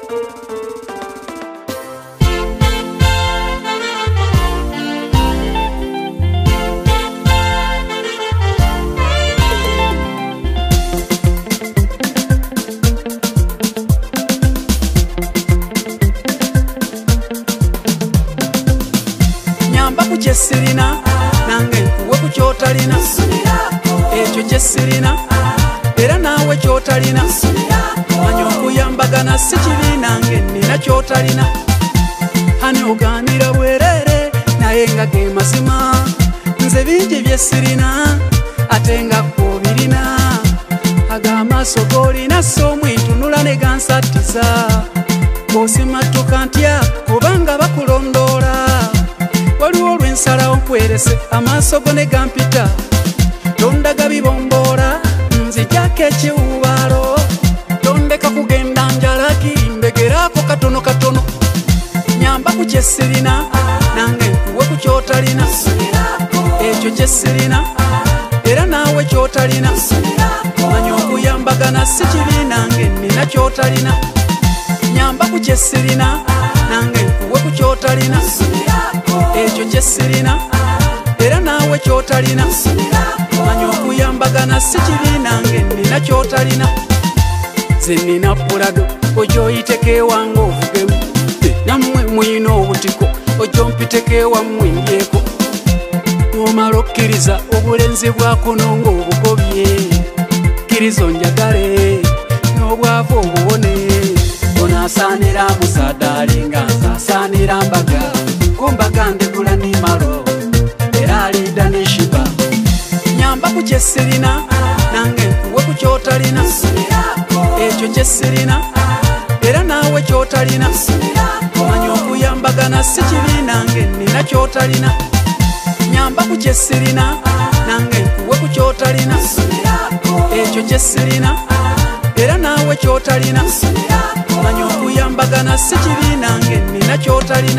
Sirina nange nkuwe ku kyotalina ekyo kye sirina era naawe kyotalina manya okuyambagana si kibi nange nina kyotalina hani oganira bwerere naye nga ge mazima nze bingi bye sirina ate nga kubirina ag'amaaso g'olina soomwitunula ne gansattiza bw'osimattuka ntya kubanga bakulondoola waliwo olw'ensalawo nkwerese amaaso go ne gampita tondaga bibomboola nzijako ekiwubaalo tondeka kugenda njalaki mbegeraako katono katono nyamba ku kye sirina nange nkuwe ku kyotalina ekyo kye sirina era naawe kyotalina manya okuyambagana si kibi nange nina kyotalina nyamba ku kye sirina nange nkuwe ku kyotalina ekyo kye sirina era naawe kyotalina manya okuyambagana si kibi nange nina kyotalina ze nina pulado ojo oyiteko ewange ovugemu nammwe muyina obutiko ojo mpiteko ewammwe ndyeko nomala okkiriza obulenzi bwakuno ng'obugobye kkiriza onjagale n'obwavu obuwone onaasaanira musaadaali nga nze asaanira mbaga kumbaga ndegula nimalo era alida neshiba nyamba ku kye sirina nange nkuwe ku kyotalina ekyo kye sirina era naawe kyotalina manya okuyambagana si kibi nange nina kyotalina nyamba ku kye sirina nange nkuwe ku kyotalina ekyo kye sirina era naawe kyotalina manya okuyambagana si kibi nange nina kyotalina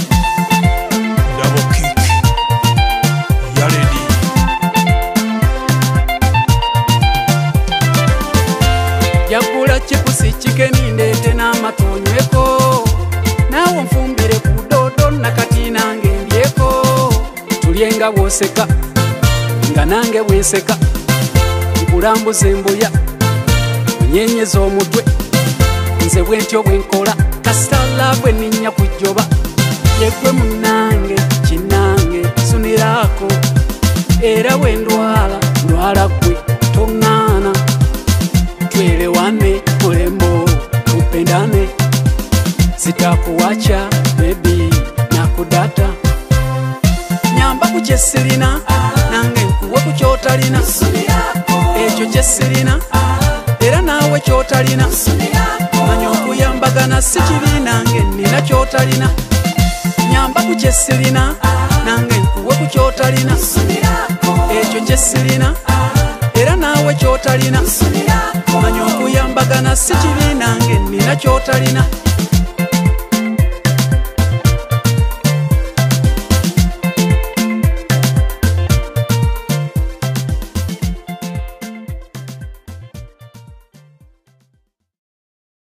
Yakula chipusi chikeni ndete n'amatonyweko naawe nfumbire ku dodo nakati nange ndyeko tulyenga bwoseka nga nange bwenseka nkulambuza embuya onyenyeza omutwe nze bwentyo bwenkola kasitala bwe ninnya kujjoba yegwe munange kinange suniraako era bwendwala ndwala gwe toŋŋaana twelewane mulembo tupendane sitakuwacha bebi nakudata nyamba ku kye sirina nange nkuwe ku kyotalina ekyo kye sirina era naawe kyotalina manya okuyambagana si kibi nange nina kyotalina nyamba ku kye sirina nange nkuwe ku kyotalina ekyo kye sirina era naawe kyotalina manya okuyambagana si kibi nange nina kyotalina